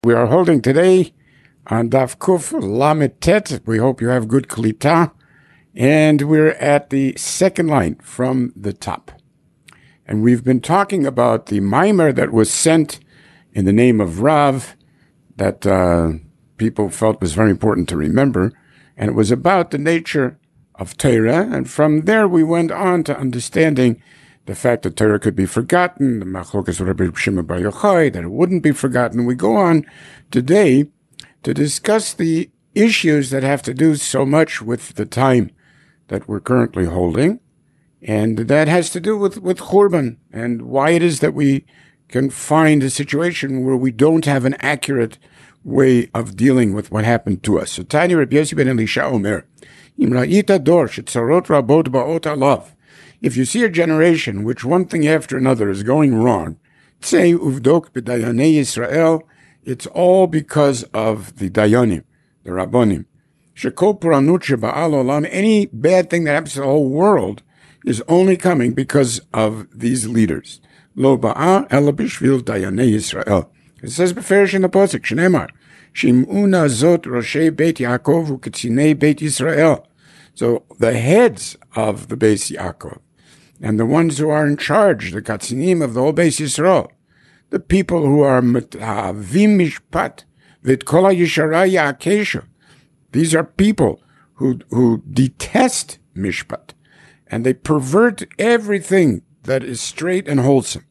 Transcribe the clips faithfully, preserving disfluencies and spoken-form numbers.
We are holding today on Daf Kuf Lamed Tet. We hope you have good Klita. And we're at the second line from the top. And we've been talking about the mimer that was sent in the name of Rav that uh, people felt was very important to remember. And it was about the nature of Torah. And from there we went on to understanding the fact that Torah could be forgotten, the Machlokas Rabbi Shimon Bar Yochai, that it wouldn't be forgotten. We go on today to discuss the issues that have to do so much with the time that we're currently holding. And that has to do with, with Churban and why it is that we can find a situation where we don't have an accurate way of dealing with what happened to us. So Tanya Rabbi Yossi ben Elisha Omer, Im ra'ita dor shetzarot rabot ba'ot alav. If you see a generation which one thing after another is going wrong, say uvdok b'dayanei Yisrael, it's all because of the dayanim, the rabbonim. Shekol puranut sheba'al olam, any bad thing that happens to the whole world is only coming because of these leaders. Lo ba'a ela b'shvil dayanei Yisrael. It says beferish in the pasuk, Shneimar, Shim'una zot roshei Beit Yaakov u'ketzinei Beit Yisrael. So the heads of the Beit Yaakov, and the ones who are in charge, the katzinim of the whole Beis Yisrael, the people who are metavim mishpat, v'et kol ha'yishara ya'akesha. These are people who who detest mishpat, and they pervert everything that is straight and wholesome.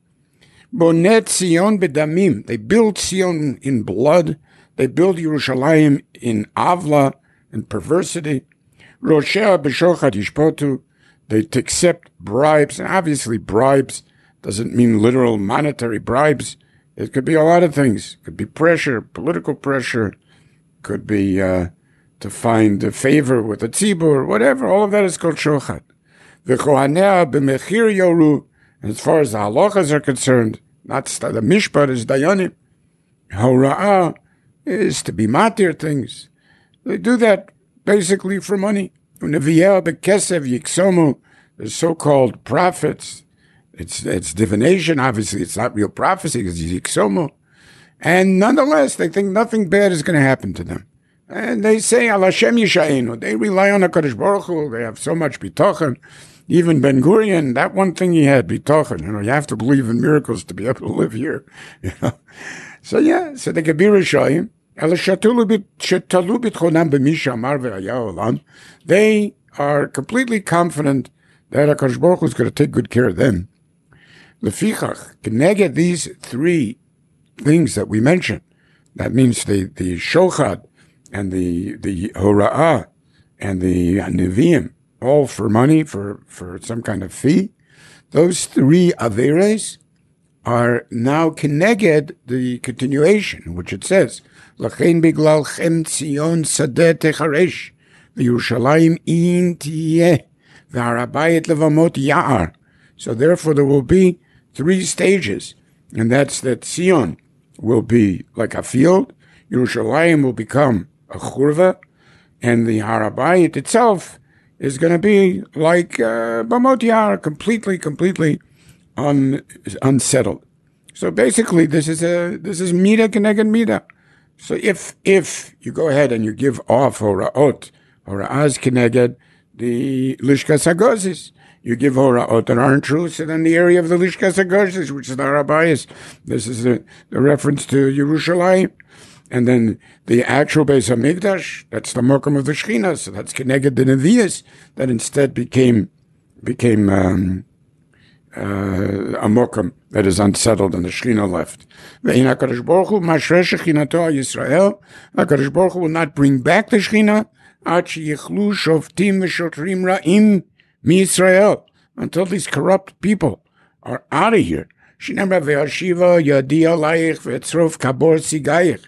Bonet Sion bedamim. They build Sion in blood. They build Yerushalayim in avla and perversity. Roshea b'shochad yishpotu. They accept bribes, and obviously bribes doesn't mean literal monetary bribes. It could be a lot of things. It could be pressure, political pressure. Could be uh, to find a favor with the tzibur, whatever. All of that is called shochad. V'chohanea b'mechir yoru. And as far as the halachas are concerned, not the mishpat is dayanim. Hora'ah is to be matir things. They do that basically for money. Uneviyah bekesev yiksomu, the so-called prophets. It's it's divination. Obviously, it's not real prophecy because it's yiksomu. And nonetheless, they think nothing bad is going to happen to them. And they say, Al Hashem Yishayenu. They rely on HaKadosh Baruch Hu. They have so much bitachon. Even Ben Gurion, that one thing he had, bitachon. You know, you have to believe in miracles to be able to live here. You know? So yeah, so they could be Rishayim. They are completely confident that HaKadosh Baruch Hu is going to take good care of them. Lefichach, connected these three things that we mentioned, that means the, the shochad and the, the hora'ah and the neviim, all for money, for, for some kind of fee. Those three averes are now connected the continuation, which it says, L'chein biglal chem Tzion sadeh techaresh, v'Yerushalayim in tiyeh, v'harabayit levamot ya'ar. So therefore there will be three stages, and that's that Tzion will be like a field, Yerushalayim will become a churva, and the Harabayit itself is going to be like uh, Bamot Ya'ar, completely, completely un, unsettled. So basically, this is a this is mida keneged mida. So if if you go ahead and you give off horaot, hora'az keneged the lishkas hagozis, you give horaot that aren't true, so then the area of the lishkas hagozis, which is the Harabayis, this is the, the reference to Yerushalayim. And then the actual Beis HaMikdash, that's the Mokum of the Shechina, so that's Keneged the Nevi'as, that instead became became um, uh, a Mokum that is unsettled and the Shechina left. Ve'in HaKadosh Baruch Hu mashreh Shechinato HaYisrael, HaKadosh Baruch Hu will not bring back the Shechina, ad sheyichlu shoftim v'shotrim ra'im mi-Yisrael, until these corrupt people are out of here. Shinamra ve'ashiva yadi alayich ve'etzrof kabor sigayich.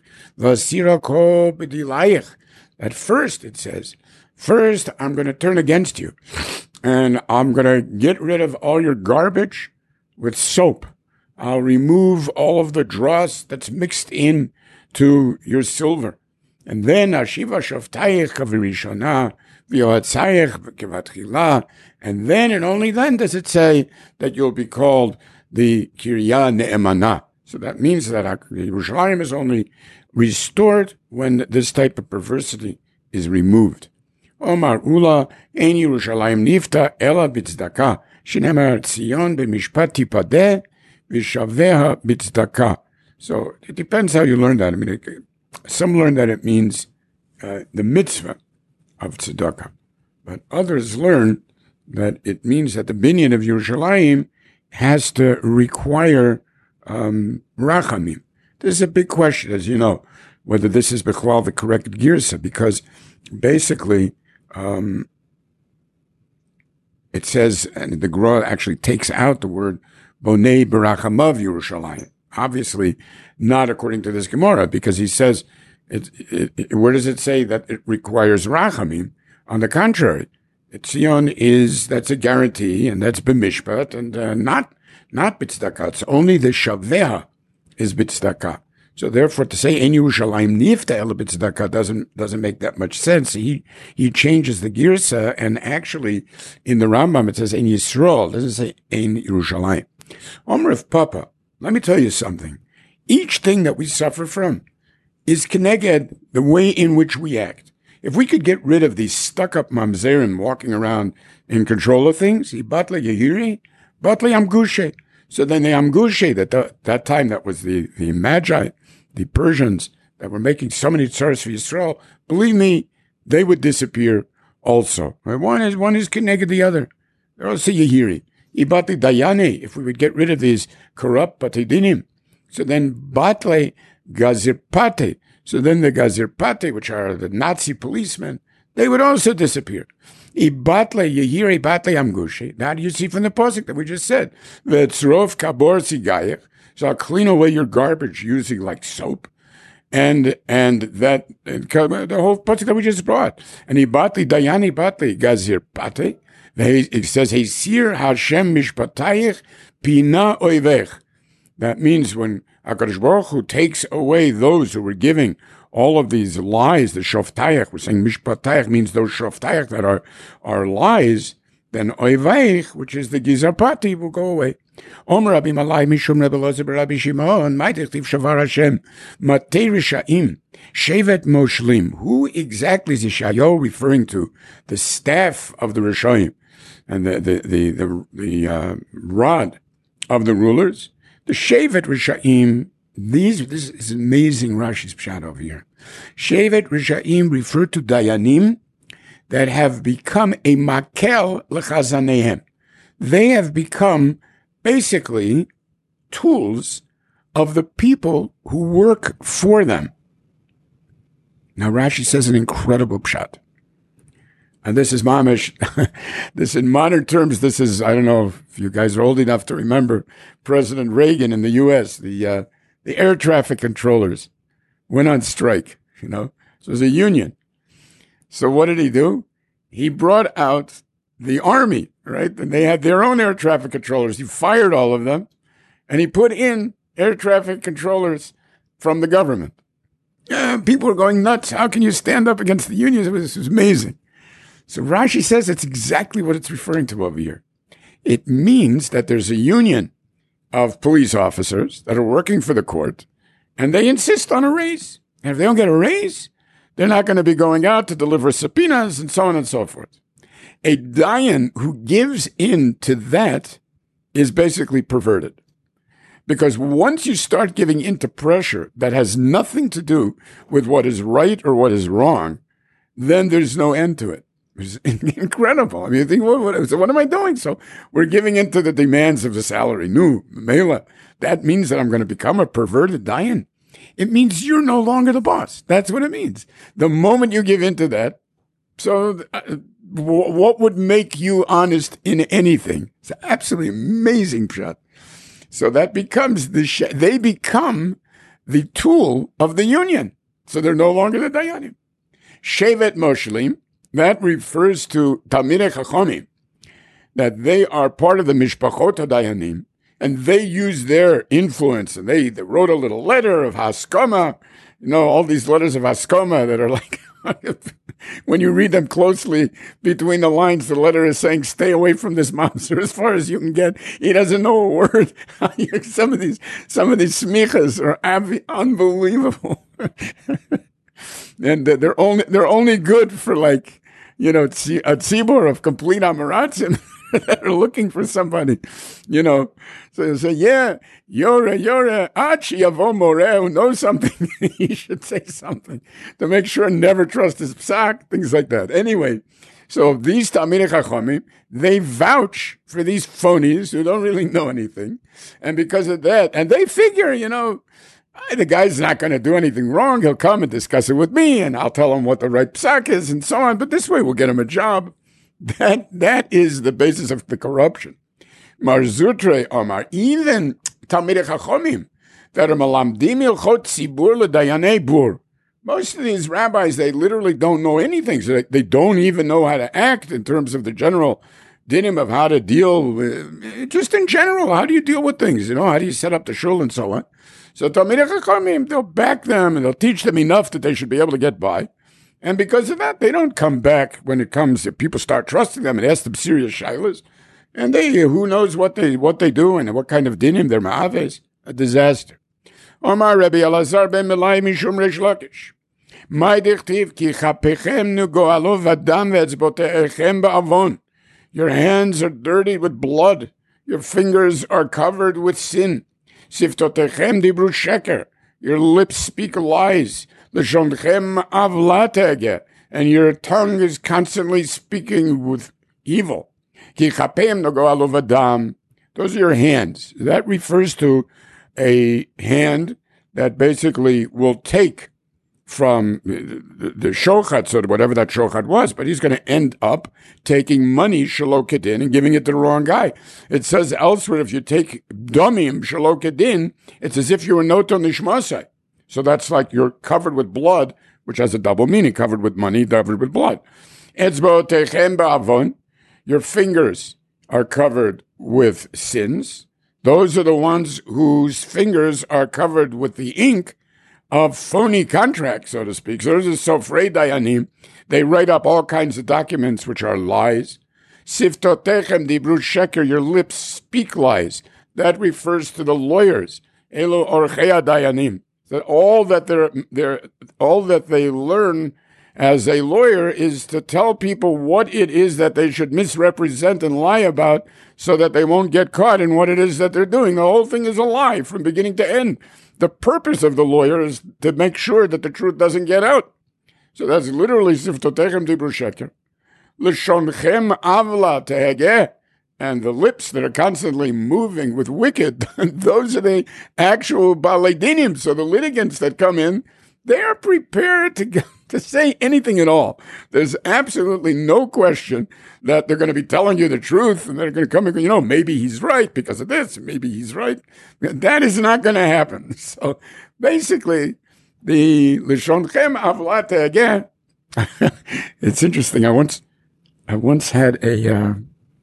At first, it says, first, I'm going to turn against you, and I'm going to get rid of all your garbage with soap. I'll remove all of the dross that's mixed in to your silver. And then, Ashiva Shoftayich Kavirishona, V'yohatzayich V'kevatchila, and then and only then does it say that you'll be called the Kiryah Ne'emana. So that means that Yerushalayim is only restored when this type of perversity is removed. Omar Ula, Ein Yerushalayim Nifta Ela B'Tzdaka, Shenemar Tzion B'Mishpat Tipadeh, V'Shaveha B'Tzdaka. So it depends how you learn that. I mean, it, some learn that it means uh, the mitzvah of tzedakah, but others learn that it means that the binyan of Yerushalayim has to require um, rachamim. This is a big question, as you know, whether this is b'chlal the correct girsa, because basically um, it says, and the Gra actually takes out the word bonei berachamav Yerushalayim. Obviously, not according to this Gemara, because he says, it, it, it, where does it say that it requires rachamim? On the contrary, Tzion is, that's a guarantee, and that's b'mishpat, and uh, not not b'tzdaka. It's only the shaveha is b'tzdaka. So therefore, to say Ein Yerushalayim nifta ela b'tzdaka doesn't doesn't make that much sense. He he changes the girsa, and actually in the Rambam it says Ein Yisrael. It doesn't say Ein Yerushalayim. Omer of Papa. Let me tell you something. Each thing that we suffer from is keneged the way in which we act. If we could get rid of these stuck-up mamzerim walking around in control of things, batle yehiri, batle amgushe. So then the amgushe, that the, that time that was the, the Magi, the Persians that were making so many tzaras for Yisrael, believe me, they would disappear also. One is one is keneged the other. They're also yehiri. Ibati dayane, if we would get rid of these corrupt batidinim. So then batle gazirpate. So then the gazirpate, which are the Nazi policemen, they would also disappear. Ibatle yehire batle amgushi. That you see from the pasuk that we just said. V'tzrof kabor sigayich. So I'll clean away your garbage using like soap. And and that, the whole pasuk that we just brought. And ibatli dayani batli gazirpate. It says, Heisir Hashem mishpatayich pina oivech. That means when HaKadosh Baruch Hu takes away those who were giving all of these lies, the shoftayich, we're saying mishpatayich means those shoftayich that are, are lies, then oivech, which is the gizarpati, will go away. Omer Rabbi Malai Mishum Rebbe Lozer Rabbi Shimon, Ma'itich Shavar Hashem, Matei Risha'im, Shevet Moshlim. Who exactly is Yeshayahu referring to? The staff of the Rishayim and the the the the, the uh, rod of the rulers. The Shevet Risha'im. These this is amazing. Rashi's pshat over here. Shevet Risha'im refer to Dayanim that have become a makel lechazanehem. They have become basically tools of the people who work for them. Now Rashi says an incredible pshat. And this is mamish, this in modern terms, this is, I don't know if you guys are old enough to remember President Reagan in the U S, the uh, the air traffic controllers went on strike, you know. So it was a union. So what did he do? He brought out the army, right? And they had their own air traffic controllers. He fired all of them, and he put in air traffic controllers from the government. Yeah, people were going nuts. How can you stand up against the unions? It was, it was amazing. So Rashi says it's exactly what it's referring to over here. It means that there's a union of police officers that are working for the court, and they insist on a raise. And if they don't get a raise, they're not going to be going out to deliver subpoenas and so on and so forth. A dayan who gives in to that is basically perverted. Because once you start giving in to pressure that has nothing to do with what is right or what is wrong, then there's no end to it. It's incredible. I mean, you think, what, what, so what am I doing? So we're giving in to the demands of the salary. No, Mela, that means that I'm going to become a perverted dayan. It means you're no longer the boss. That's what it means. The moment you give in to that, so uh, w- what would make you honest in anything? It's an absolutely amazing pshat. So that becomes the, sh- they become the tool of the union. So they're no longer the dayanim. Shevet Moshlim, that refers to Talmidei Chachamim, that they are part of the Mishpachot HaDayanim, and they use their influence, and they, they wrote a little letter of Haskama, you know, all these letters of Haskama that are like, when you read them closely between the lines, the letter is saying, stay away from this monster as far as you can get. He doesn't know a word. some of these, some of these smichas are ab- unbelievable. And they're only they're only good for like, you know, a tzibur of complete amaratzim that are looking for somebody, you know. So they say, yeah, yore, yore, achi yavo moreh, who knows something. He should say something to make sure never trust his psak, things like that. Anyway, so these Talmidei Chachamim, they vouch for these phonies who don't really know anything. And because of that, and they figure, you know, the guy's not going to do anything wrong. He'll come and discuss it with me, and I'll tell him what the right psak is, and so on. But this way, we'll get him a job. That that is the basis of the corruption. Mar Zutre Omar, even Talmidei Chachamim that are malamdim ilchot tzibur l'dayanei bur. Most of these rabbis, they literally don't know anything. So they, they don't even know how to act in terms of the general dinim of how to deal with, just in general, how do you deal with things? You know, how do you set up the shul and so on? So Talmidei Chachamim, they'll back them and they'll teach them enough that they should be able to get by. And because of that, they don't come back when it comes, if people start trusting them and ask them serious shilas. And they, who knows what they what they do and what kind of dinim they're ma'aves. A disaster. Omar Rabbi Elazar ben Melai mishum Reish Lakish. Mai dichtiv ki chapechem nu go'alo v'adam ve'etzbote'echem ba'avon. Your hands are dirty with blood. Your fingers are covered with sin. Siftotechem dibru sheker. Your lips speak lies. L'shondchem avlatege. And your tongue is constantly speaking with evil. Ki chapeim no go'alo v'adam. Those are your hands. That refers to a hand that basically will take from the, the shochat, or whatever that shochat was, but he's going to end up taking money, shelo kedin, and giving it to the wrong guy. It says elsewhere, if you take domim, shelo kedin, it's as if you were noto nishmasai. So that's like you're covered with blood, which has a double meaning, covered with money, covered with blood. Etzbo techem ba'avon, your fingers are covered with sins. Those are the ones whose fingers are covered with the ink of phony contracts, so to speak. So those are sofrei dayanim. They write up all kinds of documents which are lies. Siftotechem dibru sheker, your lips speak lies. That refers to the lawyers. Elo orchei dayanim. That all that they're, they're, all that they learn as a lawyer is to tell people what it is that they should misrepresent and lie about so that they won't get caught in what it is that they're doing. The whole thing is a lie from beginning to end. The purpose of the lawyer is to make sure that the truth doesn't get out. So that's literally siftotechem dibru sheker. L'shonchem avla tehegeh. And the lips that are constantly moving with wicked, those are the actual balei dinim. So the litigants that come in, they are prepared to, to say anything at all. There's absolutely no question that they're going to be telling you the truth, and they're going to come and go, you know, maybe he's right because of this, maybe he's right. That is not going to happen. So basically, the L'shonchem avlate again. It's interesting. I once, I once had a, uh,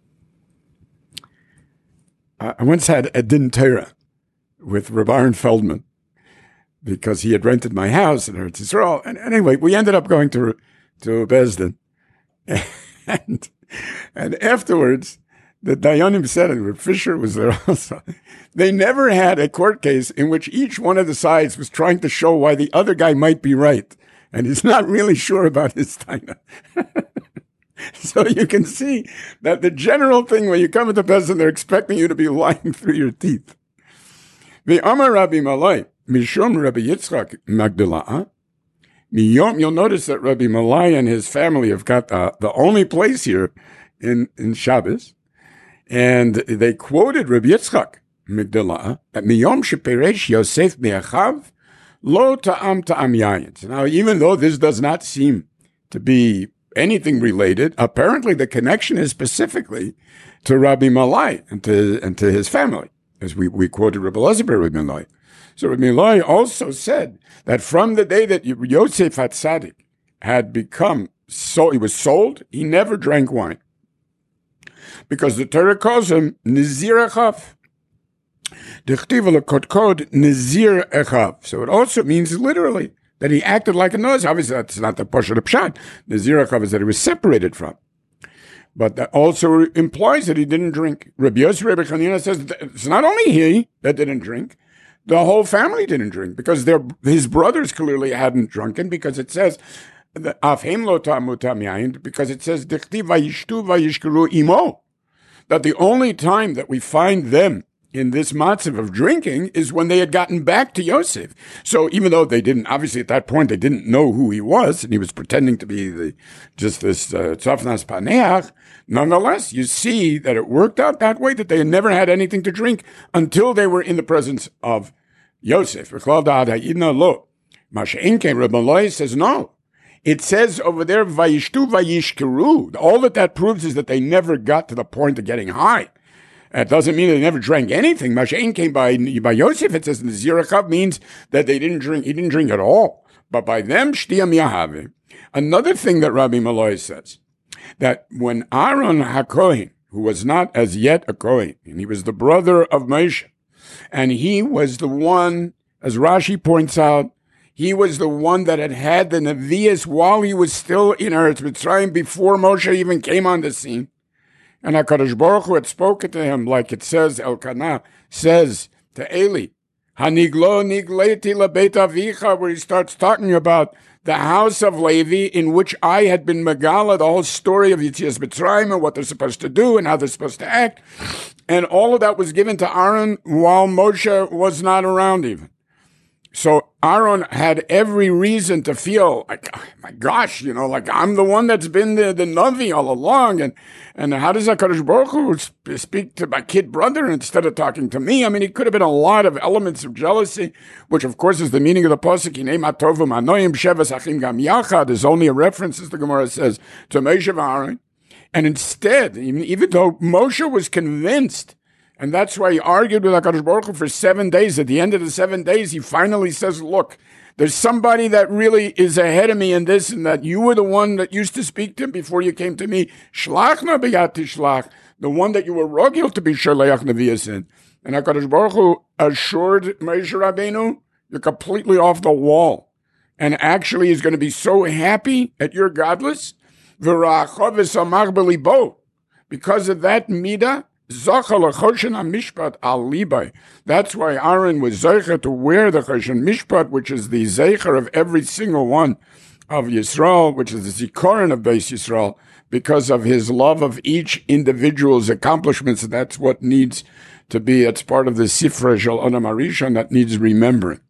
I once had a din Torah with Reb Aaron Feldman, because he had rented my house in Eretz Yisrael. And anyway, we ended up going to to Bezdin. And, and afterwards, the Dayanim said, and Reb Fisher was there also, they never had a court case in which each one of the sides was trying to show why the other guy might be right. And he's not really sure about his taina. So you can see that the general thing when you come into Bezdin, they're expecting you to be lying through your teeth. The Amar Rabbi Malai, Mishum Rabbi Yitzchak Magdala. Miyom, you'll notice that Rabbi Malai and his family have got uh, the only place here in, in Shabbos. And they quoted Rabbi Yitzchak Magdala at Miyom Sheperesh Yosef Me'achav Lo Ta'am Ta'am Yayin. Now, even though this does not seem to be anything related, apparently the connection is specifically to Rabbi Malai and to, and to his family. As we, we quoted Rabbi Elazar ben Rabbi Malai. So Rabbi Malai also said that from the day that Yosef HaTzadik had become, so he was sold, he never drank wine. Because the Torah calls him Nizir Echav. Dechtiv lekotkod Nizir Echav. So it also means literally that he acted like a nose. Obviously, that's not the Pasha of Pshat. Nizir Echav is that he was separated from. But that also implies that he didn't drink. Rabbi Yosef Rebbe Chanina says it's not only he that didn't drink. the whole family didn't drink because their his brothers clearly hadn't drunken, because it says, because it says, that the only time that we find them in this matzav of drinking is when they had gotten back to Yosef. So even though they didn't, obviously at that point, they didn't know who he was, and he was pretending to be the just this tzafnas paneach, nonetheless, you see that it worked out that way, that they had never had anything to drink until they were in the presence of Yosef. Rabbi says no. It says over there, vayishtu vayishkeru. All that that proves is that they never got to the point of getting high. It doesn't mean they never drank anything. Mashain came by by Yosef. It says in the Zirachav means that they didn't drink. He didn't drink at all. But by them, shtiyam yahave. Another thing that Rabbi Malloy says, that when Aaron HaKohen, who was not as yet a Kohen, and he was the brother of Moshe, and he was the one, as Rashi points out, he was the one that had had the Nevi'us while he was still in Eretz Mitzrayim, before Moshe even came on the scene. And HaKadosh Baruch Hu had spoken to him, like it says, Elkanah says to Eli, Haniglo nigleti lebeit avicha, where he starts talking about the house of Levi, in which I had been Megala, the whole story of Yetzias Mitzrayim and what they're supposed to do and how they're supposed to act. And all of that was given to Aaron while Moshe was not around even. So Aaron had every reason to feel like, oh my gosh, you know, like I'm the one that's been the, the Navi all along. And, and how does HaKadosh Baruch Hu speak to my kid brother instead of talking to me? I mean, it could have been a lot of elements of jealousy, which of course is the meaning of the Pasuk. There's only a reference, as the Gemara says, to Moshe and Aaron. And instead, even, even though Moshe was convinced, and that's why he argued with HaKadosh Baruch Hu for seven days. At the end of the seven days, he finally says, look, there's somebody that really is ahead of me in this, and that you were the one that used to speak to him before you came to me. Shlach na b'yat tishlach, the one that you were rogil to be shaleach nevi'as in. And HaKadosh Baruch Hu assured Moshe Rabbeinu, you're completely off the wall. And actually he's going to be so happy at your godless. Because of that midah, that's why Aaron was zeicher to wear the Choshen Mishpat, which is the zeicher of every single one of Yisrael, which is the zikaron of Beis Yisrael, because of his love of each individual's accomplishments. That's what needs to be, it's part of the Sifra Shel Adam Harishon that needs remembering.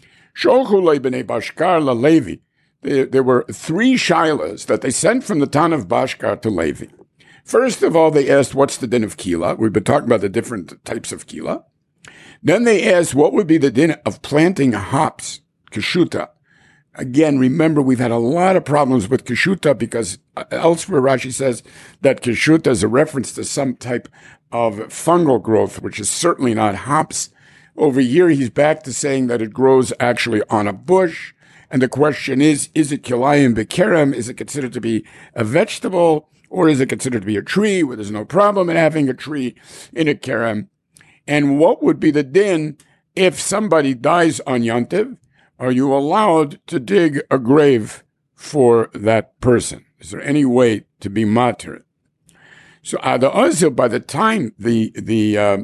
Sholchu le'bnei Bashkar la'Levi. There were three shilas that they sent from the town of Bashkar to Levi. First of all, they asked, what's the din of kila? We've been talking about the different types of kila. Then they asked, what would be the din of planting hops, keshuta? Again, remember, we've had a lot of problems with keshuta because elsewhere Rashi says that keshuta is a reference to some type of fungal growth, which is certainly not hops. Over here, he's back to saying that it grows actually on a bush. And the question is, is it kilayim bekerem? Is it considered to be a vegetable? Or is it considered to be a tree where there's no problem in having a tree in a kerem? And what would be the din if somebody dies on Yontiv? Are you allowed to dig a grave for that person? Is there any way to be matir? So Ada Ozil, by the time the the uh,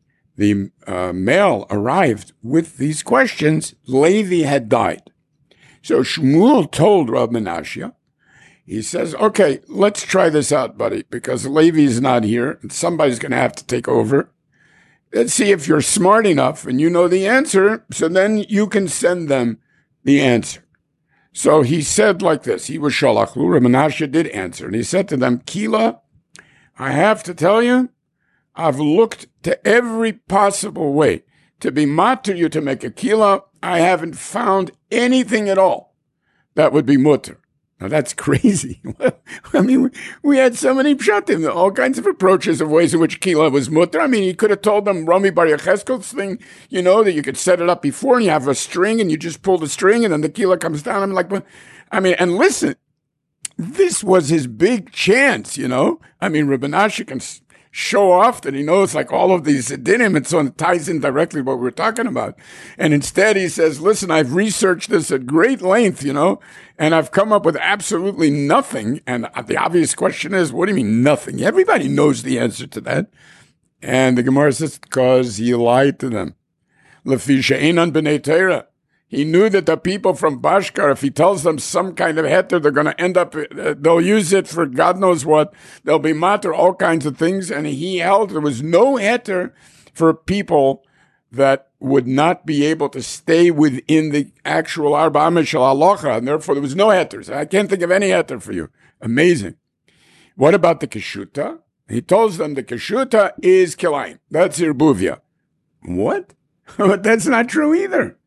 the uh, mail arrived with these questions, Levi had died. So Shmuel told Rav Menashe, he says, okay, let's try this out, buddy, because Levi's not here, and somebody's going to have to take over. Let's see if you're smart enough and you know the answer, so then you can send them the answer. So he said like this, he was Shalachlu, Rav Menashe did answer, and he said to them, Kila, I have to tell you, I've looked to every possible way to be matter you to make a Kila. I haven't found anything at all that would be mutter. Now that's crazy. I mean, we had so many pshatim, all kinds of approaches of ways in which Kila was mutter. I mean, he could have told them Rami Bar Yecheskel's thing, you know, that you could set it up before and you have a string and you just pull the string and then the Kila comes down. I'm like, well, I mean, and listen, this was his big chance, you know. I mean, Reb Menashe can show off that he knows like all of these dinim, and so it ties in directly what we're talking about. And instead he says, listen, I've researched this at great length, you know, and I've come up with absolutely nothing. And the obvious question is, what do you mean nothing? Everybody knows the answer to that. And the Gemara says, because he lied to them. Lefi she'enan b'nei Torah. He knew that the people from Bashkar, if he tells them some kind of heter, they're going to end up, uh, they'll use it for God knows what. They'll be matter, all kinds of things. And he held there was no heter for people that would not be able to stay within the actual Arba Ames Shel Halacha. And therefore, there was no heters. I can't think of any heter for you. Amazing. What about the Keshuta? He tells them the Keshuta is Kilayim. That's Irbuvia. What? But that's not true either.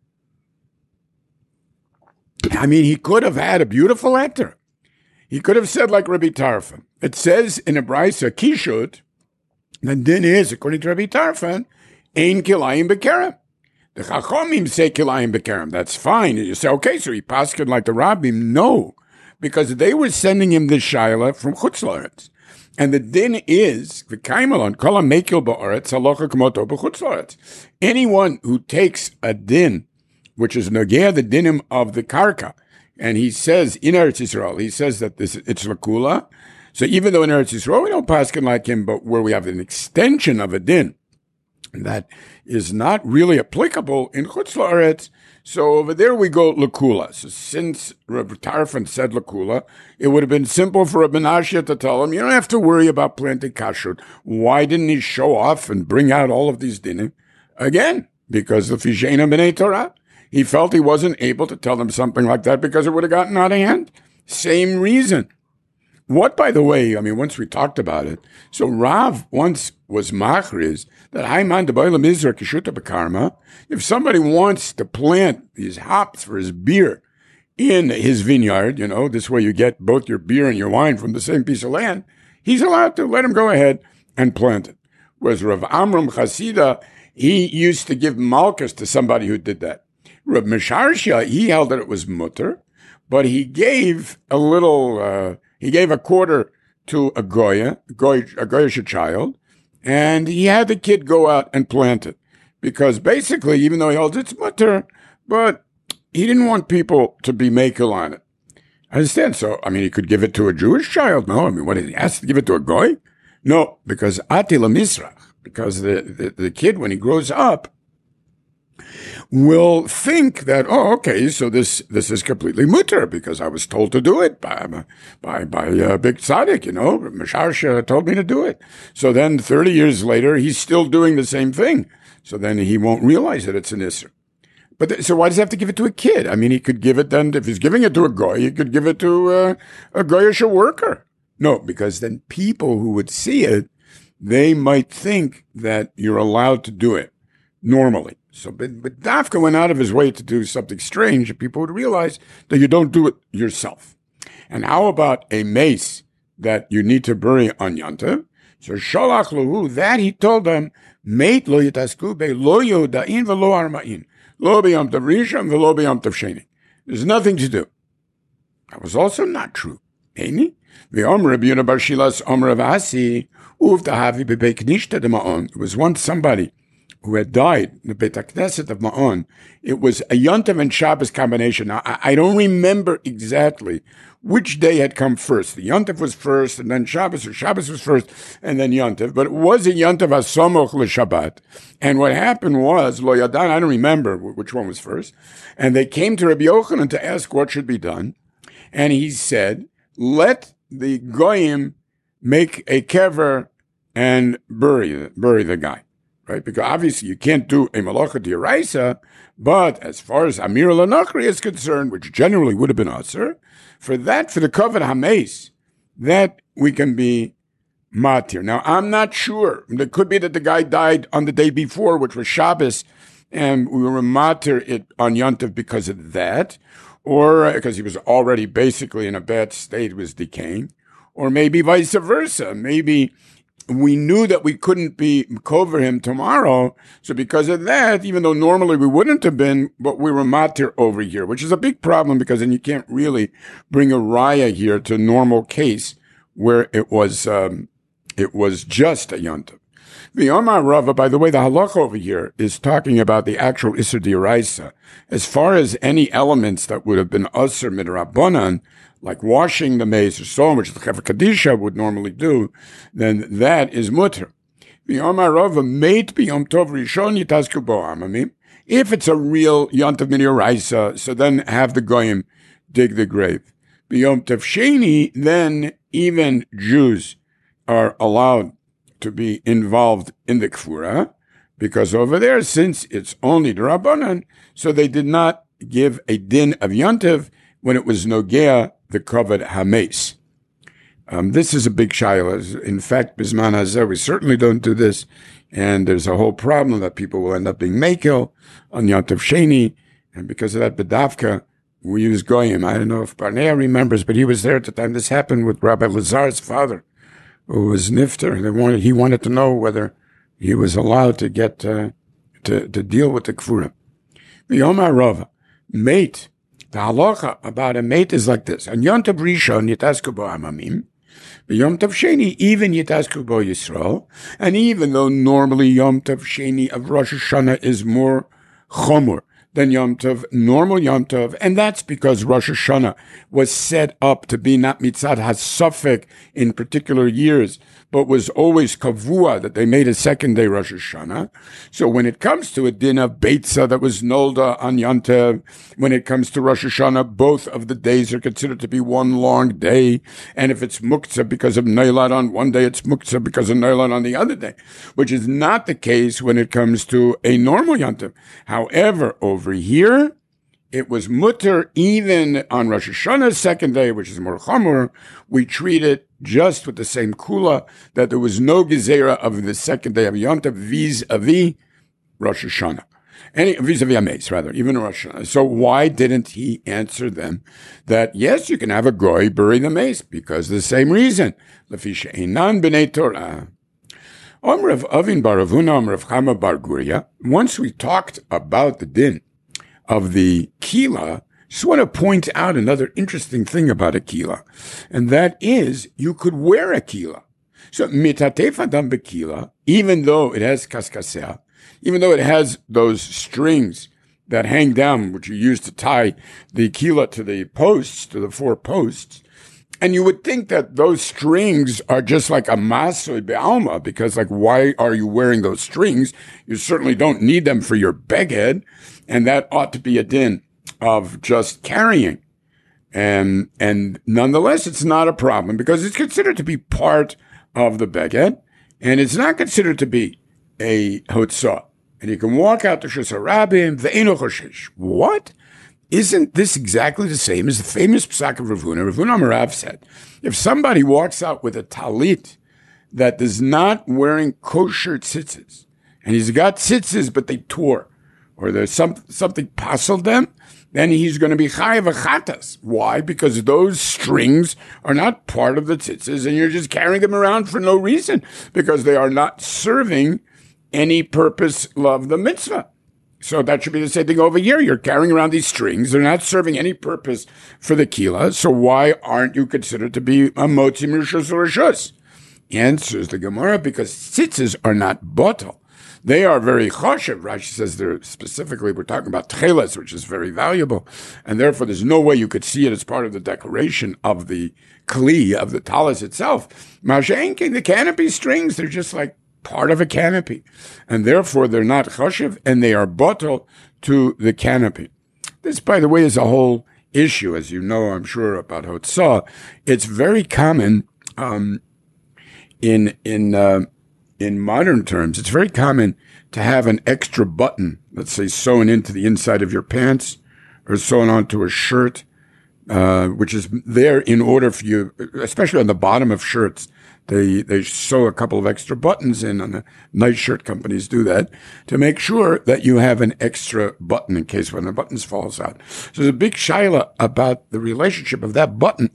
I mean, he could have had a beautiful heter. He could have said like Rabbi Tarfon. It says in a brisa, Kishut, the din is, according to Rabbi Tarfon, Ein Kilayim Bekerem. The Chachomim say Kilayim Bekerem. That's fine. And you say, okay, so he paskin like the Rabbim. No, because they were sending him this Shaila from Chutz La'aretz. And the din is, V'kaimelon, Kol HaMekil Ba'aretz, Halacha K'moto B'chutz La'aretz. Anyone who takes a din, which is Nogea the dinim of the Karka, and he says in Eretz Yisrael, he says that this it's Lakula. So even though in Eretz Yisrael we don't paskin like him, but where we have an extension of a din that is not really applicable in Chutz La'aretz, so over there we go Lakula. So since Rabbi Tarfon said Lakula, it would have been simple for Rabbi Menashe to tell him, you don't have to worry about planting kashrut. Why didn't he show off and bring out all of these dinim? Again, because of Fisheina B'nei Torah. He felt he wasn't able to tell them something like that because it would have gotten out of hand. Same reason. What, by the way, I mean, once we talked about it, so Rav once was machriz that Hayman de Boilam Izra Keshuta B'karma, if somebody wants to plant these hops for his beer in his vineyard, you know, this way you get both your beer and your wine from the same piece of land, he's allowed to let him go ahead and plant it. Whereas Rav Amram Chasida, he used to give malchus to somebody who did that. Rav Mesharsha, he held that it was mutter, but he gave a little, uh, he gave a quarter to a Goya, a Goyish child, and he had the kid go out and plant it. Because basically, even though he holds it's mutter, but he didn't want people to be makel on it. I understand. So, I mean, he could give it to a Jewish child. No, I mean, what, he has to give it to a Goy? No, because Atila Misrach, because the, the, the kid, when he grows up, will think that, oh, okay, so this this is completely mutter because I was told to do it by by by a uh, big tzaddik, you know, Mesharsha told me to do it. So then thirty years later, he's still doing the same thing. So then he won't realize that it's an isser. But th- so why does he have to give it to a kid? I mean, he could give it then, if he's giving it to a goy, he could give it to uh, a goyish worker. No, because then people who would see it, they might think that you're allowed to do it normally. So, but, but Dafka went out of his way to do something strange, and people would realize that you don't do it yourself. And how about a mace that you need to bury on Yontav? So Sholach Lahu, that he told them, Mate lo yitasku be lo yodain velo arma'in, lo b'yom tav rishon velo b'yom tav sheni. There's nothing to do. That was also not true. Ain't V'om Rabbi Yonah bar Shilas Om Rav Asi uv tahavi bebei knishta de Ma'on. It was once somebody who had died in the Beit HaKnesset of Ma'on. It was a Yontav and Shabbos combination. Now, I, I don't remember exactly which day had come first. The Yontav was first, and then Shabbos, or Shabbos was first, and then Yontav. But it was a Yontav HaSomoch LeShabbat. And what happened was, Lo Yadan, I don't remember which one was first, and they came to Rabbi Yochanan to ask what should be done. And he said, let the Goyim make a kever and bury, bury the guy. Right? Because obviously you can't do a malacha d'oraisa, but as far as Amir Lanachri is concerned, which generally would have been Asr, for that, for the covet hameis, that we can be matir. Now, I'm not sure. It could be that the guy died on the day before, which was Shabbos, and we were matir it on Yontav because of that, or because he was already basically in a bad state, was decaying, or maybe vice versa. Maybe we knew that we couldn't be cover him tomorrow, so because of that, even though normally we wouldn't have been, but we were matir over here, which is a big problem because then you can't really bring a raya here to a normal case where it was um, it was just a yontav. The Omar Rava, by the way, the halacha over here is talking about the actual Isser D'Oraisa. As far as any elements that would have been Asr Midrabanan, like washing the mace or so, which the Chaver Kadisha would normally do, then that is mutter. The Omar Rava made B'Yom Tov Rishon Yitasku Bo Amamim. If it's a real Yontav Minioraisa, so then have the Goyim dig the grave. B'Yom Tov Sheni, then even Jews are allowed to be involved in the Kfura, because over there, since it's only the Rabbanan, so they did not give a din of Yontav when it was Nogea, the Kavod Hames. Um, this is a big shayla. In fact, Bisman Hazeh, we certainly don't do this, and there's a whole problem that people will end up being Mekel on Yontav Sheni, and because of that, Bedavka, we use Goyim. I don't know if Barnea remembers, but he was there at the time this happened with Rabbi Lazar's father, who was Nifter. They wanted, he wanted to know whether he was allowed to get, uh, to, to deal with the Kfura. The Yom Rava, mate, the halacha about a mate is like this. On Yom Tov Rishon, yitasku bo amamim. Yom Tov Sheni, even yitasku bo Yisrael. And even though normally Yom Tov Sheni of Rosh Hashanah is more chomor than Yom Tov, normal Yom Tov, and that's because Rosh Hashanah was set up to be not mitzad hasafek in particular years, but was always kavua, that they made a second day Rosh Hashanah. So when it comes to a din of Beitzah that was nolda on Yom Tov, when it comes to Rosh Hashanah, both of the days are considered to be one long day. And if it's muktzah because of Neilad on one day, it's muktzah because of Neilad on the other day, which is not the case when it comes to a normal Yom Tov. However, over here, it was mutter even on Rosh Hashanah's second day, which is more chamur. We treat it just with the same kula, that there was no gezerah of the second day of Yom Tov vis-a-vis Rosh Hashanah. Any, vis-a-vis Ames, rather, even Rosh Hashanah. So why didn't he answer them that, yes, you can have a goy bury the mace? Because of the same reason. Lefisha einan b'nei Torah. Omer of Avin bar Ravuna, Omer of Chama bar Guria. Once we talked about the din of the kila, just want to point out another interesting thing about a kila, and that is you could wear a kila. So mitatef adam bekila, even though it has kaskasea, even though it has those strings that hang down, which you use to tie the kila to the posts, to the four posts, and you would think that those strings are just like a masoy be'alma, because like, why are you wearing those strings? You certainly don't need them for your beged, and that ought to be a din of just carrying. And, and nonetheless, it's not a problem because it's considered to be part of the beged, and it's not considered to be a hotzah. And you can walk out to Shus HaRabim, ve'eino choshesh. What? Isn't this exactly the same as the famous psak of Rav Huna? Rav Huna Amarav said, if somebody walks out with a talit that is not wearing kosher tzitzis, and he's got tzitzis but they tore, or there's some, something puzzled them, then he's going to be chayav achatas. Why? Because those strings are not part of the tzitzis, and you're just carrying them around for no reason, because they are not serving any purpose of the mitzvah. So that should be the same thing over here. You're carrying around these strings. They're not serving any purpose for the kila. So why aren't you considered to be a motzi rishus or rishus? Answers the Gemara, because tzitzis are not bottle. They are very choshev. Rashi says they're specifically, we're talking about tcheles, which is very valuable. And therefore, there's no way you could see it as part of the decoration of the kli, of the talis itself. Mashenkin, the canopy strings, they're just like part of a canopy. And therefore, they're not choshev, and they are bottle to the canopy. This, by the way, is a whole issue, as you know, I'm sure, about hotzah. It's very common um, in in uh, in modern terms. It's very common to have an extra button, let's say, sewn into the inside of your pants or sewn onto a shirt, uh, which is there in order for you, especially on the bottom of shirts. They they sew a couple of extra buttons in, and the nice shirt companies do that to make sure that you have an extra button in case one of the buttons falls out. So there's a big shaila about the relationship of that button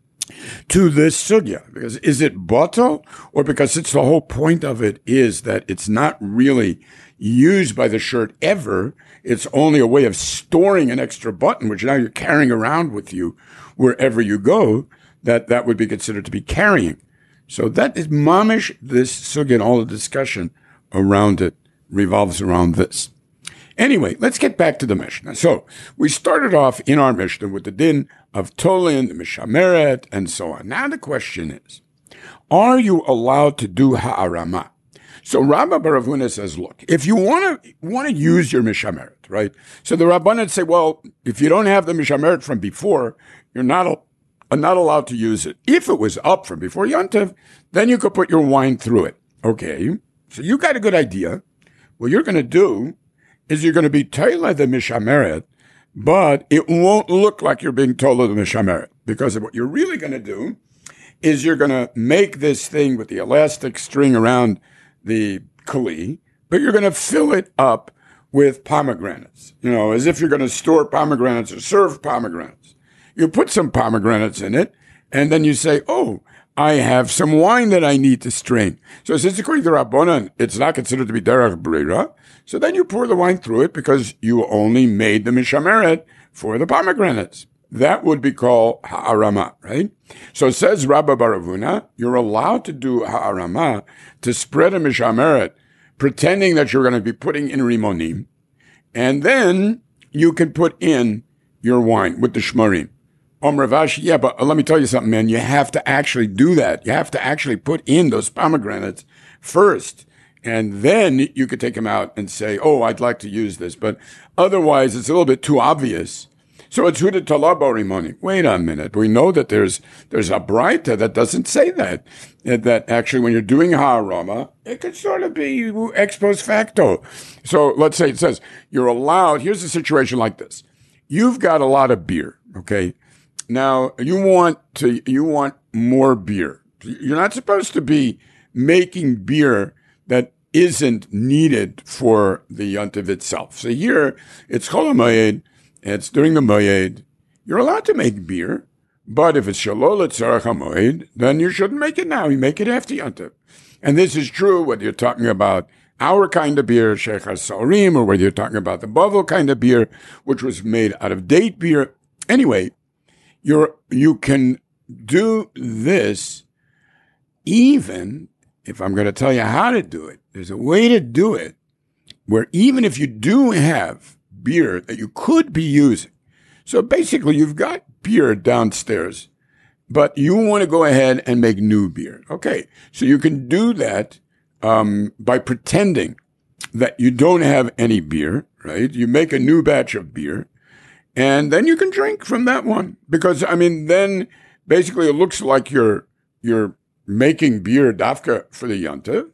to this sugya. Because is it bottle, or because it's the whole point of it is that it's not really used by the shirt ever. It's only a way of storing an extra button, which now you're carrying around with you wherever you go, that that would be considered to be carrying. So that is mamish, this sugya, and all the discussion around it revolves around this. Anyway, let's get back to the Mishnah. So we started off in our Mishnah with the din of Tolin, the Mishameret, and so on. Now the question is, are you allowed to do ha'arama? So Rabba bar Ravuna says, look, if you want to want to use your mishameret, right? So the Rabbanan say, well, if you don't have the mishameret from before, you're not are not allowed to use it. If it was up from before Yontif, then you could put your wine through it. Okay, so you got a good idea. What you're going to do is you're going to be tola the mishameret, but it won't look like you're being tola the mishameret, because what you're really going to do is you're going to make this thing with the elastic string around the kli, but you're going to fill it up with pomegranates, you know, as if you're going to store pomegranates or serve pomegranates. You put some pomegranates in it, and then you say, oh, I have some wine that I need to strain. So since according to Rabbanan, it's not considered to be derech brira, so then you pour the wine through it because you only made the mishameret for the pomegranates. That would be called ha'arama, right? So it says Rabba bar Ravuna, you're allowed to do ha'arama, to spread a mishameret, pretending that you're going to be putting in rimonim, and then you can put in your wine with the shmarim. Om Rav Ashi, yeah, but let me tell you something, man. You have to actually do that. You have to actually put in those pomegranates first, and then you could take them out and say, oh, I'd like to use this. But otherwise, it's a little bit too obvious. So it's huda talabo rimoni. Wait a minute. We know that there's there's a braita that doesn't say that. That actually, when you're doing ha'arama, it could sort of be ex post facto. So let's say it says you're allowed. Here's a situation like this: you've got a lot of beer, okay? Now you want to you want more beer. You're not supposed to be making beer that isn't needed for the yontiv itself. So here it's chol hamoed. It's during the moed. You're allowed to make beer, but if it's shalol l'tzarach hamoed, then you shouldn't make it now. You make it after yontiv. And this is true whether you're talking about our kind of beer, Sheikh HaSarim, or whether you're talking about the Bavel kind of beer, which was made out of date beer. Anyway, you're, you can do this even if I'm going to tell you how to do it. There's a way to do it where even if you do have beer that you could be using. So basically, you've got beer downstairs, but you want to go ahead and make new beer. Okay, so you can do that um, by pretending that you don't have any beer, right? You make a new batch of beer, and then you can drink from that one. Because, I mean, then basically it looks like you're you're making beer dafka for the yontiv,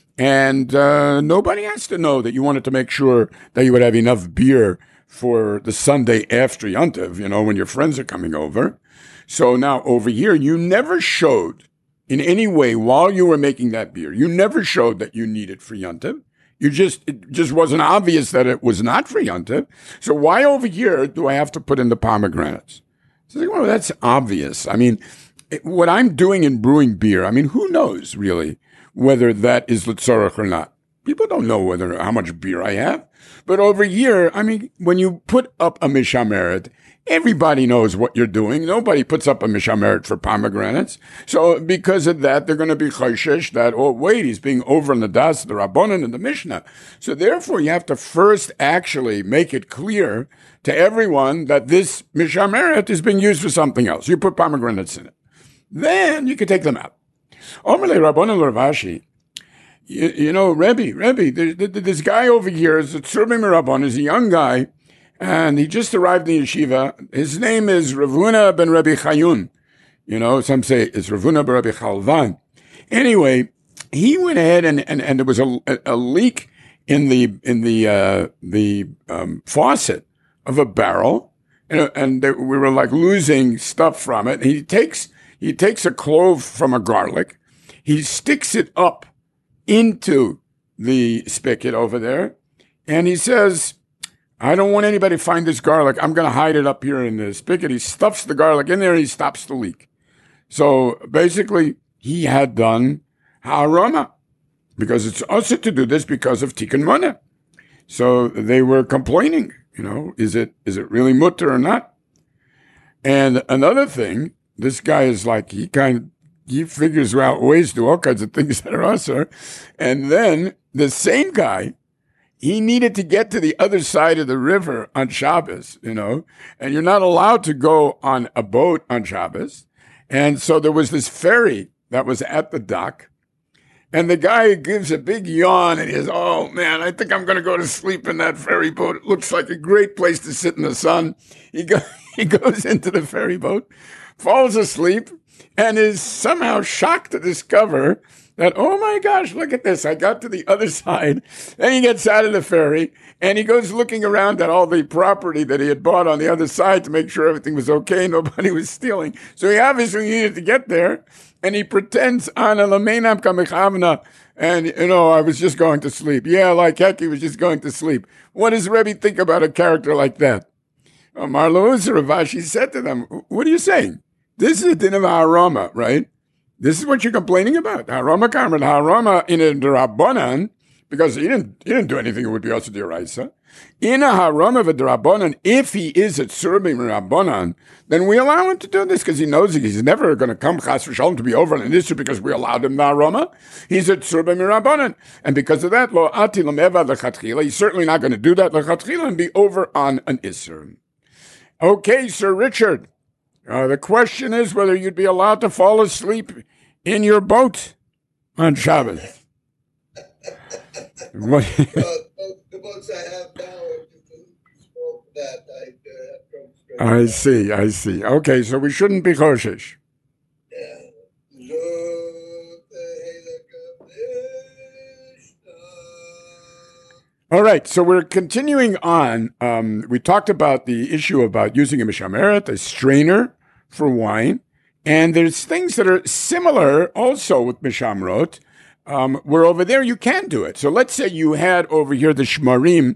and uh, nobody has to know that you wanted to make sure that you would have enough beer for the Sunday after yontiv, you know, when your friends are coming over. So now over here, you never showed in any way while you were making that beer, you never showed that you need it for yontiv. You just, it just wasn't obvious that it was not for yontiv. So why over here do I have to put in the pomegranates? So well, that's obvious. I mean, it, what I'm doing in brewing beer, I mean, who knows really whether that is l'tzorach or not? People don't know whether how much beer I have. But over here, I mean, when you put up a mishameret, everybody knows what you're doing. Nobody puts up a mishameret for pomegranates. So because of that, they're going to be chayshish that, oh, wait, he's being over in the das, the Rabbanan, and the Mishnah. So therefore, you have to first actually make it clear to everyone that this mishameret is being used for something else. You put pomegranates in it. Then you can take them out. Omerle Rabbanan Rav Ashi, you, you know, Rebbe, Rebbe, there, there, this guy over here is a Tzurmi Rabban, is a young guy, and he just arrived in yeshiva. His name is Ravuna ben Rebbe Chayun. You know, some say it's Ravuna ben Rebbe Chalvan. Anyway, he went ahead and, and, and there was a, a leak in the, in the, uh, the, um, faucet of a barrel, and, and there, we were like losing stuff from it. He takes, he takes a clove from a garlic. He sticks it up into the spigot over there, and he says, I don't want anybody to find this garlic. I'm going to hide it up here in the spigot. He stuffs the garlic in there, and he stops the leak. So basically, he had done ha'arama, because it's also to do this because of tikkun moneh. So they were complaining, you know, is it is it really mutter or not? And another thing, this guy is like, he kind of, he figures out ways to do all kinds of things that are usher. And then the same guy, he needed to get to the other side of the river on Shabbos, you know, and you're not allowed to go on a boat on Shabbos. And so there was this ferry that was at the dock, And the guy gives a big yawn and he says, oh man, I think I'm going to go to sleep in that ferry boat. It looks like a great place to sit in the sun. He, go, he goes into the ferry boat, falls asleep, and is somehow shocked to discover that, oh my gosh, look at this. I got to the other side. Then he gets out of the ferry and he goes looking around at all the property that he had bought on the other side to make sure everything was okay. Nobody was stealing. So he obviously needed to get there. And he pretends, Ana Lamenam Kamechavna, and, you know, I was just going to sleep. Yeah, like heck, he was just going to sleep. What does Rebbe think about a character like that? Oh, Marlo Ravashi said to them, what are you saying? This is a din of Harama, right? This is what you're complaining about. Harama Kamran, Harama in a Drabonan, because he didn't, he didn't do anything that would be also Diraisa. In a Harama of a Drabonan, if he is at Surbim Rabbonan, then we allow him to do this because he knows he's never going to come Chas v'Shalom to be over an issue because we allowed him the Harama. He's at Surbim Rabbonan. And because of that, Lo Ati Lameva Lechatchila, he's certainly not going to do that Lechatchila and be over on an Isser. Okay, Sir Richard. Uh, the question is whether you'd be allowed to fall asleep in your boat on Shabbos. What? uh, the boats I have now are too small for that. I uh, have trouble straight I see, I see. Okay, so we shouldn't be choshesh. Yeah. All right, so we're continuing on. Um, we talked about the issue about using a mishameret, a strainer for wine, and there's things that are similar also with mishamrot, um, where over there you can do it. So let's say you had over here the shmarim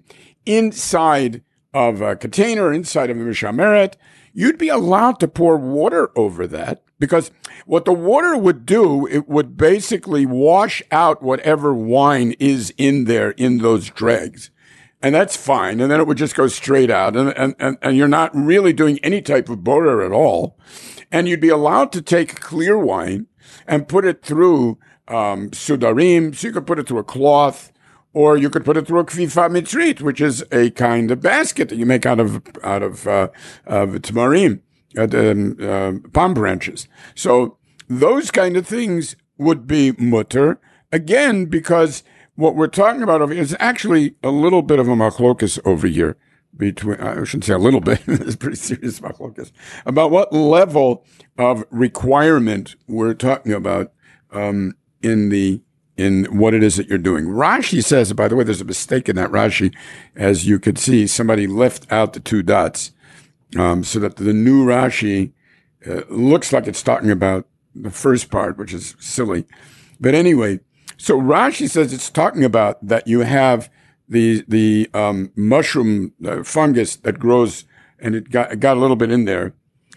inside of a container, inside of the mishameret, you'd be allowed to pour water over that because what the water would do, it would basically wash out whatever wine is in there in those dregs. And that's fine. And then it would just go straight out. And, and, and, and you're not really doing any type of borer at all. And you'd be allowed to take clear wine and put it through um, sudarim. So you could put it through a cloth, or you could put it through a kfifa mitrit, which is a kind of basket that you make out of out of uh, of tamarim, uh, um, uh, palm branches. So those kind of things would be mutter again, because what we're talking about over here is actually a little bit of a machlokas over here. Between, I shouldn't say a little bit, it's pretty serious machlokas, about what level of requirement we're talking about um, in the in what it is that you're doing. Rashi says, by the way, there's a mistake in that Rashi. As you could see, somebody left out the two dots, um, so that the new Rashi uh, looks like it's talking about the first part, which is silly. But anyway, so Rashi says it's talking about that you have the the um, mushroom uh, fungus that grows, and it got it got a little bit in there.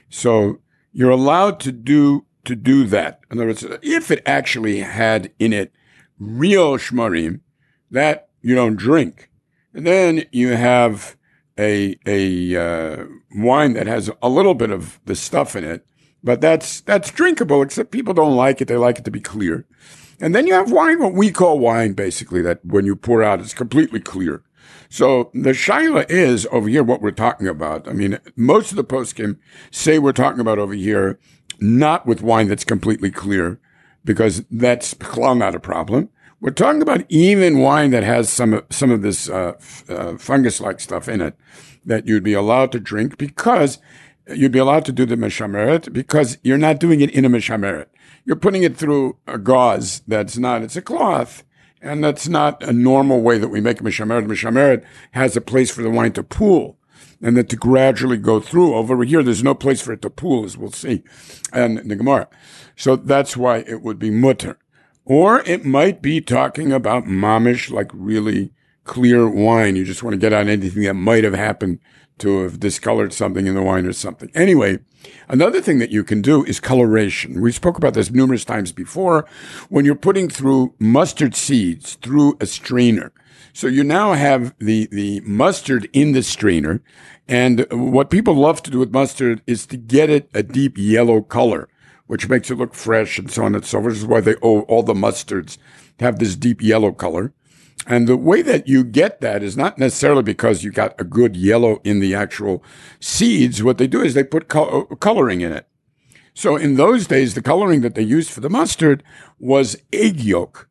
So you're allowed to do to do that. In other words, if it actually had in it real shmarim that you don't drink, and then you have a a uh, wine that has a little bit of the stuff in it, but that's that's drinkable. Except people don't like it; they like it to be clear. And then you have wine, what we call wine, basically, that when you pour out, it's completely clear. So the shaila is over here what we're talking about. I mean, most of the poskim say we're talking about over here not with wine that's completely clear, because that's not a problem. We're talking about even wine that has some some of this uh, uh, fungus-like stuff in it that you'd be allowed to drink, because you'd be allowed to do the meshameret, because you're not doing it in a meshameret. You're putting it through a gauze that's not, it's a cloth, and that's not a normal way that we make a meshameret. Meshameret has a place for the wine to pool, and then to gradually go through. Over here, there's no place for it to pool, as we'll see in the Gemara. So that's why it would be mutter. Or it might be talking about mamish, like really clear wine. You just want to get out anything that might have happened to have discolored something in the wine or something. Anyway, another thing that you can do is coloration. We spoke about this numerous times before. When you're putting through mustard seeds through a strainer, so you now have the, the mustard in the strainer. And what people love to do with mustard is to get it a deep yellow color, which makes it look fresh and so on and so forth. This is why they oh, all the mustards have this deep yellow color. And the way that you get that is not necessarily because you got a good yellow in the actual seeds. What they do is they put col- coloring in it. So in those days, the coloring that they used for the mustard was egg yolk.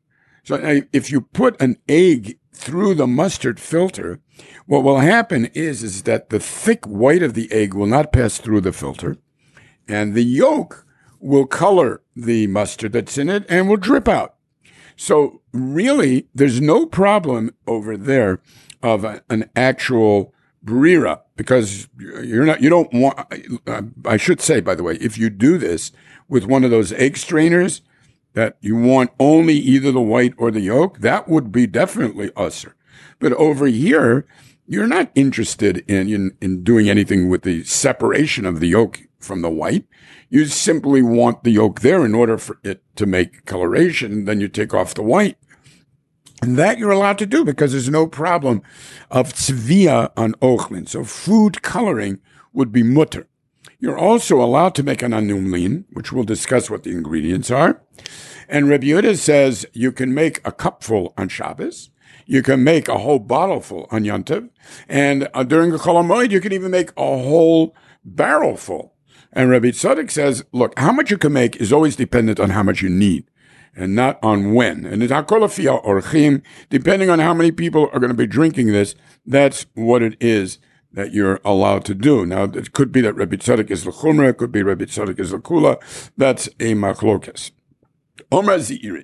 So uh, if you put an egg through the mustard filter, what will happen is, is that the thick white of the egg will not pass through the filter, and the yolk will color the mustard that's in it and will drip out. So really, there's no problem over there of a, an actual brira, because you're not, you don't want, uh, I should say, by the way, if you do this with one of those egg strainers that you want only either the white or the yolk, that would be definitely usser. But over here, you're not interested in, in, in doing anything with the separation of the yolk from the white. You simply want the yolk there in order for it to make coloration. Then you take off the white. And that you're allowed to do because there's no problem of tzvia on ochlin. So food coloring would be mutter. You're also allowed to make an anumlin, which we'll discuss what the ingredients are. And Rabbi Yehuda says you can make a cupful on Shabbos. You can make a whole bottle full on Yom Tov. And uh, during the Chol HaMoed, you can even make a whole barrel full. And Rabbi Tzadok says, look, how much you can make is always dependent on how much you need, and not on when. And it's hakolafia orchim, depending on how many people are going to be drinking this, that's what it is that you're allowed to do. Now, it could be that Rabbi Tzadok is l'chumra, it could be Rabbi Tzadok is l'kula. That's a machlokes. Omer Zeiri.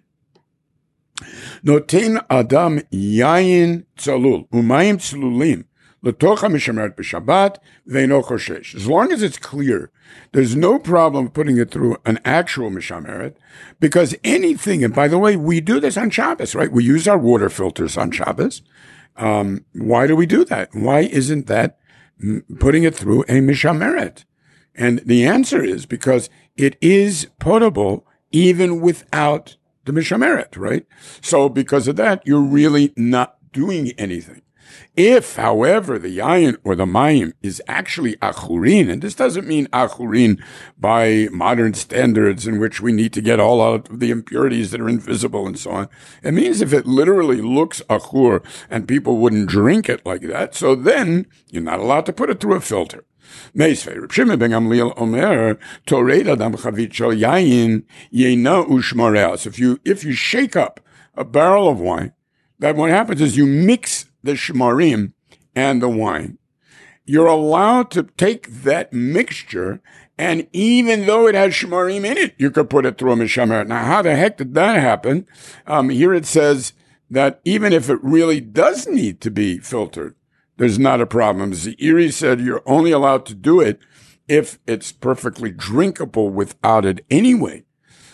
Noten Adam yayin tzalul, umayim tzalulim, l'tocha mishameret b'shabbat, ve'no choshesh. As long as it's clear, there's no problem putting it through an actual mishameret, because anything, and by the way, we do this on Shabbos, right? We use our water filters on Shabbos. Um, why do we do that? Why isn't that putting it through a mishameret? And the answer is because it is potable even without the mishameret, right? So because of that, you're really not doing anything. If, however, the yayin or the mayim is actually achurin, and this doesn't mean achurin by modern standards in which we need to get all out of the impurities that are invisible and so on. It means if it literally looks achur and people wouldn't drink it like that, so then you're not allowed to put it through a filter. Meisvei, Reb Shimon ben Gamliel Omer, Toreid Adam Chavit Shel Yayin Yeina Ushmorea. So if you, if you shake up a barrel of wine, that what happens is you mix the shmarim and the wine. You're allowed to take that mixture, and even though it has shmarim in it, you could put it through a mishameret. Now, how the heck did that happen? Um, here it says that even if it really does need to be filtered, there's not a problem. Zeiri said you're only allowed to do it if it's perfectly drinkable without it anyway.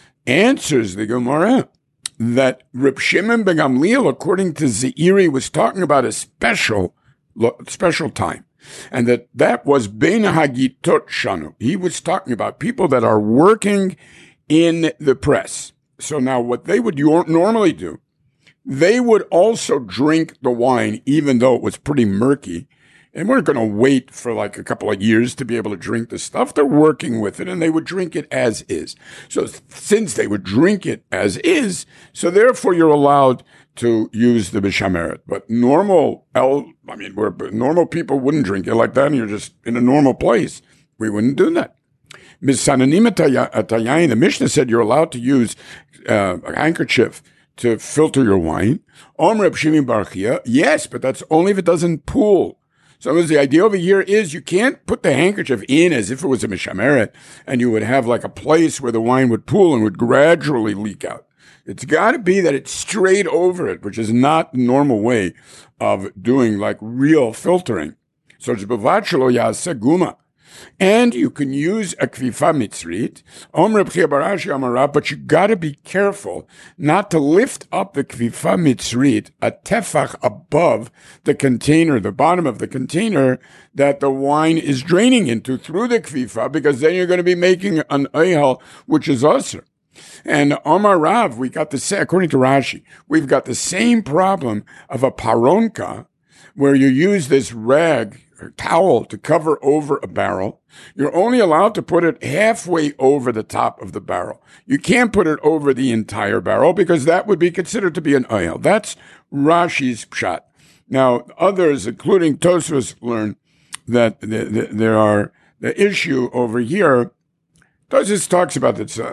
Answers the Gemara that Reb Shimon ben Gamliel, according to Zeiri, was talking about a special, special time. And that that was Ben Hagitot Shanu. He was talking about people that are working in the press. So now what they would normally do, they would also drink the wine, even though it was pretty murky. And we're going to wait for like a couple of years to be able to drink the stuff. They're working with it, and they would drink it as is. So since they would drink it as is, so therefore you're allowed to use the bishameret. But normal, el, I mean, where normal people wouldn't drink it like that, and you're just in a normal place, we wouldn't do that. Misananim atayayin, the Mishnah said you're allowed to use uh, a handkerchief to filter your wine. Om Reb Shimon bar Chia, yes, but that's only if it doesn't pool. So the idea over here is you can't put the handkerchief in as if it was a mishameret, and you would have like a place where the wine would pool and would gradually leak out. It's got to be that it's straight over it, which is not the normal way of doing like real filtering. So it's bevachelo yaseh guma. And you can use a kvifa mitzrit, Om Reb Chia bar Ashi Amarav, but you got to be careful not to lift up the kvifa mitzrit a tefach above the container, the bottom of the container that the wine is draining into through the kvifa, because then you're going to be making an oihel, which is usher. And Omar Rav, we got the same, according to Rashi, we've got the same problem of a paronka, where you use this rag or towel to cover over a barrel. You're only allowed to put it halfway over the top of the barrel. You can't put it over the entire barrel because that would be considered to be an oil. That's Rashi's pshat. Now, others, including Tosfos, learn that the, the, there are the issue over here. Tosfos talks about this. Uh,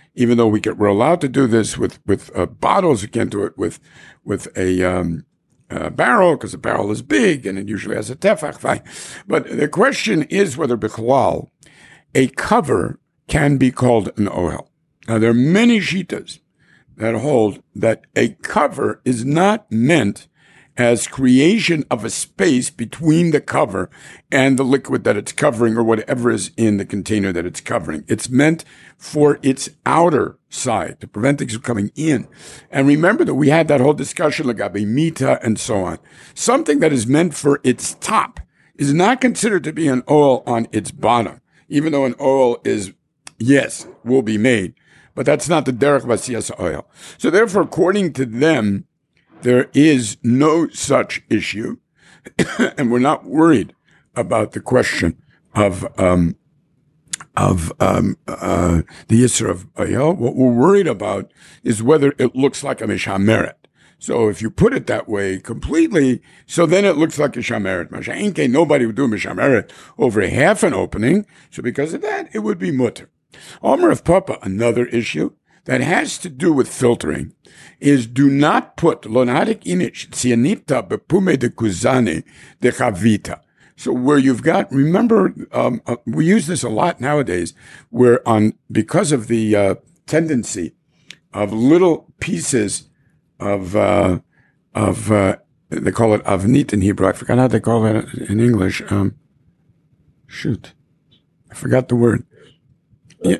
even though we get, we're allowed to do this with, with uh, bottles. You can't do it with, with a, um, uh, barrel, because the barrel is big and it usually has a tefach. Fine. But the question is whether bichlal, a cover, can be called an ohel. Now, there are many shitas that hold that a cover is not meant as creation of a space between the cover and the liquid that it's covering or whatever is in the container that it's covering. It's meant for its outer side to prevent things from coming in. And remember that we had that whole discussion, legabe mita and so on. Something that is meant for its top is not considered to be an oil on its bottom, even though an oil is, yes, will be made. But that's not the derech vasiyas oil. So therefore, according to them, there is no such issue, and we're not worried about the question of um, of um, uh, the Yisr of oil. What we're worried about is whether it looks like a mishameret. So if you put it that way completely, so then it looks like a shameret. Masha'inke, nobody would do a mishameret over half an opening. So because of that, it would be mutter. Omer of Papa, another issue that has to do with filtering, is do not put lonatic inich cianita bepume de kuzane de chavita. So where you've got, remember, um, uh, we use this a lot nowadays, where on, because of the uh, tendency of little pieces of, uh, of, uh, they call it avnit in Hebrew. I forgot how they call it in English. Um, shoot. I forgot the word. Yeah.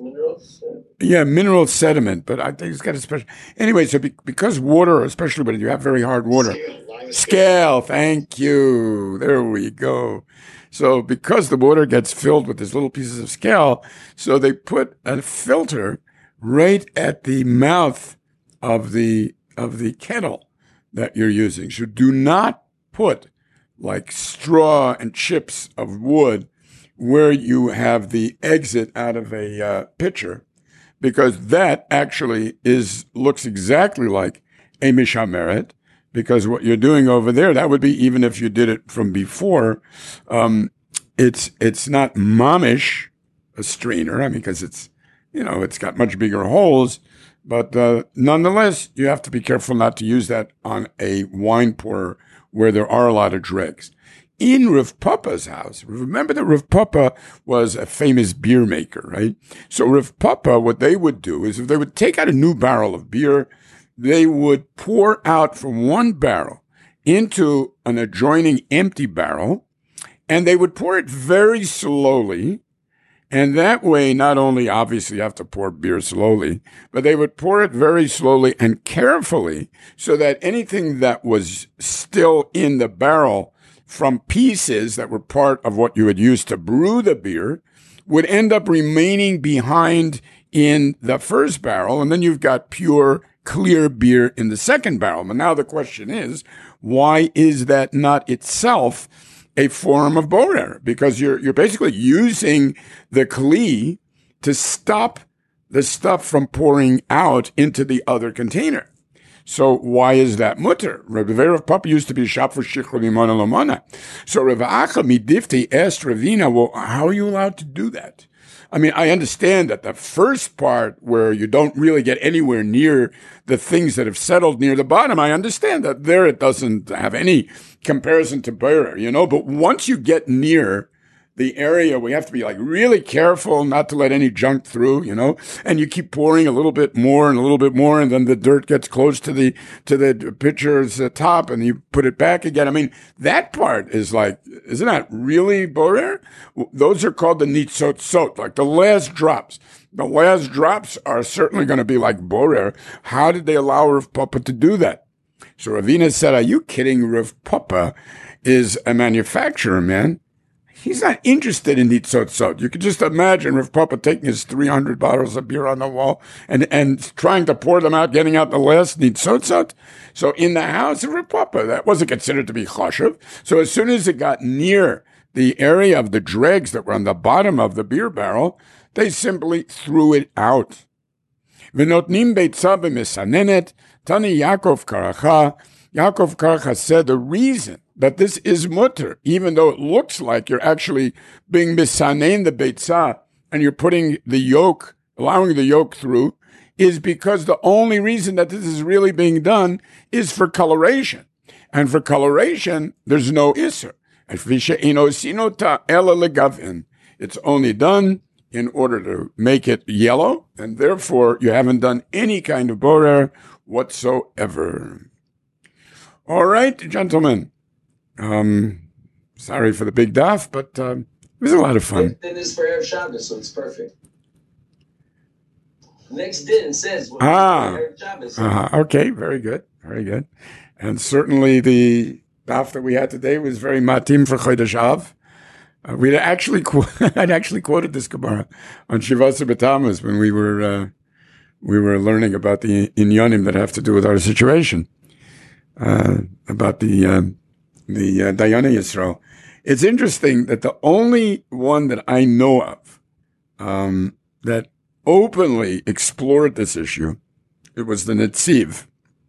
Yeah, mineral sediment, but I think it's got a special. Anyway, so be, because water, especially when you have very hard water, scale, scale, thank you. There we go. So because the water gets filled with these little pieces of scale, so they put a filter right at the mouth of the of the kettle that you're using. So do not put like straw and chips of wood where you have the exit out of a uh, pitcher, because that actually is looks exactly like a mishameret, because what you're doing over there, that would be even if you did it from before, um, it's it's not mamish, a strainer, I mean, because it's, you know, it's got much bigger holes, but uh, nonetheless, you have to be careful not to use that on a wine pourer where there are a lot of dregs. In Rav Papa's house, remember that Rav Papa was a famous beer maker, right? So Rav Papa, what they would do is if they would take out a new barrel of beer, they would pour out from one barrel into an adjoining empty barrel, and they would pour it very slowly. And that way, not only obviously you have to pour beer slowly, but they would pour it very slowly and carefully so that anything that was still in the barrel from pieces that were part of what you had used to brew the beer would end up remaining behind in the first barrel. And then you've got pure, clear beer in the second barrel. But now the question is, why is that not itself a form of borer? Because you're, you're basically using the kli to stop the stuff from pouring out into the other container. So why is that mutter? Rabbi Rav Papa used to be a shop for shichur limona lomana. So Rav Acha Midifti asked Ravina, well, how are you allowed to do that? I mean, I understand that the first part where you don't really get anywhere near the things that have settled near the bottom, I understand that there it doesn't have any comparison to borer, you know, but once you get near the area, we have to be like really careful not to let any junk through, you know, and you keep pouring a little bit more and a little bit more, and then the dirt gets close to the, to the pitcher's uh, top and you put it back again. I mean, that part is like, isn't that really borer? Those are called the nitzot sot, like the last drops. The last drops are certainly going to be like borer. How did they allow Rav Papa to do that? So Ravina said, are you kidding? Rav Papa is a manufacturer, man. He's not interested in nitzot sot. You could just imagine Rav Papa taking his three hundred bottles of beer on the wall and, and trying to pour them out, getting out the last nitzot sot. So in the house of Rav Papa, that wasn't considered to be chashuv. So as soon as it got near the area of the dregs that were on the bottom of the beer barrel, they simply threw it out. V'notnim beitza b'mesanenet, Tani Yaakov Karacha. Yaakov Karacha said the reason that this is mutter, even though it looks like you're actually being misanein the beitzah and you're putting the yolk allowing the yolk through, is because the only reason that this is really being done is for coloration. And for coloration, there's no isser. It's only done in order to make it yellow, and therefore you haven't done any kind of borer whatsoever. All right, gentlemen. Um, sorry for the big daf, but um, it was a lot of fun. Din is for Erev Shabbos, so it's perfect. Next din says what ah, Erev Shabbos. Uh, okay, very good, very good. And certainly the daf that we had today was very matim for Chodesh Av. Uh, we actually, qu- I'd actually quoted this Gemara on Shivasa B'Tammuz when we were uh, we were learning about the inyanim that have to do with our situation, uh, about the uh, the uh, Dayana Yisrael. It's interesting that the only one that I know of um, that openly explored this issue, it was the Netziv.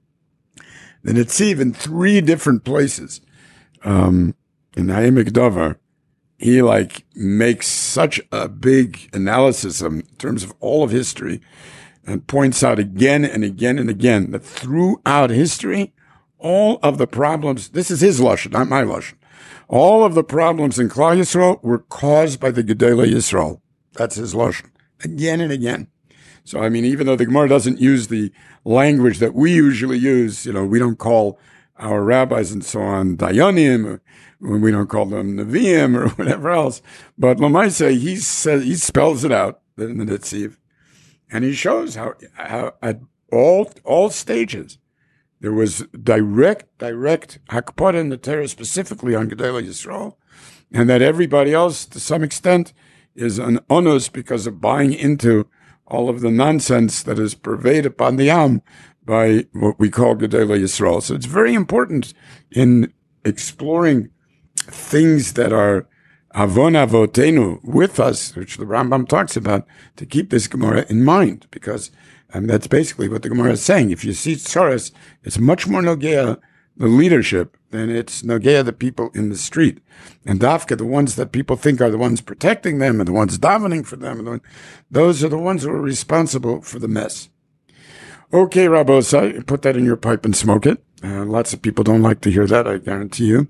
The Netziv in three different places. Um, in Ha'emek Davar, he like makes such a big analysis of, in terms of all of history, and points out again and again and again that throughout history, all of the problems, this is his lashon, not my lashon, all of the problems in Klal Yisrael were caused by the Gedolei Yisrael. That's his lashon, again and again. So, I mean, even though the Gemara doesn't use the language that we usually use, you know, we don't call our rabbis and so on Dayanim, or we don't call them Nevi'im or whatever else. But Lamaisa, he says, he spells it out in the Netziv, and he shows how, how at all, all stages, there was direct, direct hakpah in the Torah specifically on Gedolei Yisrael, and that everybody else, to some extent, is an onus because of buying into all of the nonsense that is purveyed upon the Am by what we call Gedolei Yisrael. So it's very important in exploring things that are avon avotenu with us, which the Rambam talks about, to keep this Gemara in mind, because um, that's basically what the Gemara is saying. If you see tzoros, it's much more nogea the leadership than it's nogea the people in the street. And dafka, the ones that people think are the ones protecting them and the ones davening for them, and the one, those are the ones who are responsible for the mess. Okay, Rabbosai, put that in your pipe and smoke it. Uh, lots of people don't like to hear that, I guarantee you.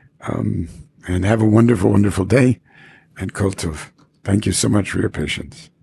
Um, and have a wonderful, wonderful day. And Kol Tov. Thank you so much for your patience.